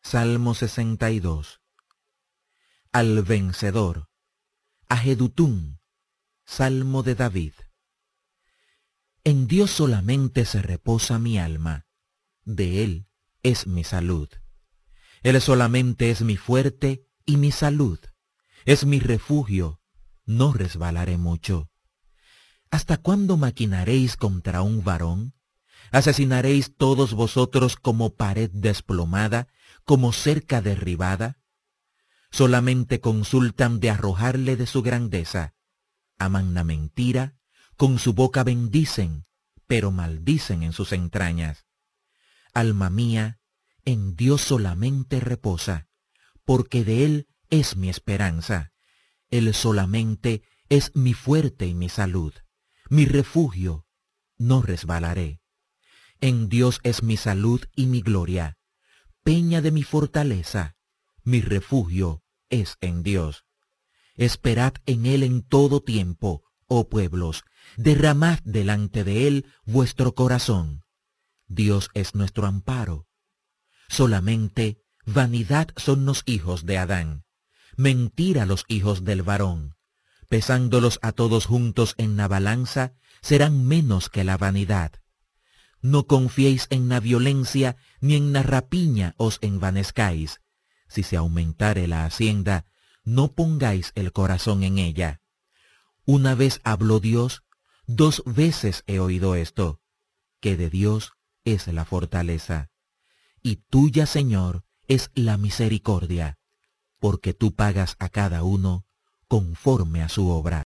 Salmo 62. Al vencedor, a Jedutún, Salmo de David. En Dios solamente se reposa mi alma, de Él es mi salud. Él solamente es mi fuerte y mi salud, es mi refugio, no resbalaré mucho. ¿Hasta cuándo maquinaréis contra un varón? ¿Asesinaréis todos vosotros como pared desplomada, como cerca derribada? Solamente consultan de arrojarle de su grandeza. Aman la mentira, con su boca bendicen, pero maldicen en sus entrañas. Alma mía, en Dios solamente reposa, porque de Él es mi esperanza. Él solamente es mi fuerte y mi salud, mi refugio, no resbalaré. En Dios es mi salud y mi gloria, peña de mi fortaleza, mi refugio es en Dios. Esperad en Él en todo tiempo, oh pueblos, derramad delante de Él vuestro corazón. Dios es nuestro amparo. Solamente vanidad son los hijos de Adán, mentira los hijos del varón. Pesándolos a todos juntos en la balanza, serán menos que la vanidad. No confiéis en la violencia, ni en la rapiña os envanezcáis. Si se aumentare la hacienda, no pongáis el corazón en ella. Una vez habló Dios, 2 veces he oído esto, que de Dios es la fortaleza. Y tuya, Señor, es la misericordia, porque tú pagas a cada uno conforme a su obra.